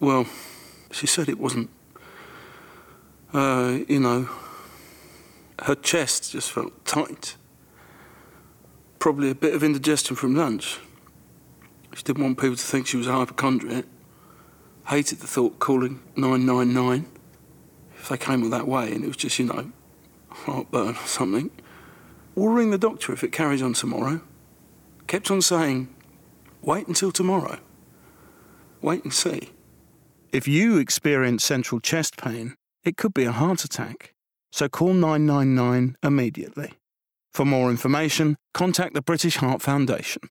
Well, she said it wasn't, her chest just felt tight. Probably a bit of indigestion from lunch. She didn't want people to think she was a hypochondriac. Hated the thought calling 999 if they came all that way and it was just, heartburn or something. We'll ring the doctor if it carries on tomorrow. Kept on saying, wait until tomorrow. Wait and see. If you experience central chest pain, it could be a heart attack. So call 999 immediately. For more information, contact the British Heart Foundation.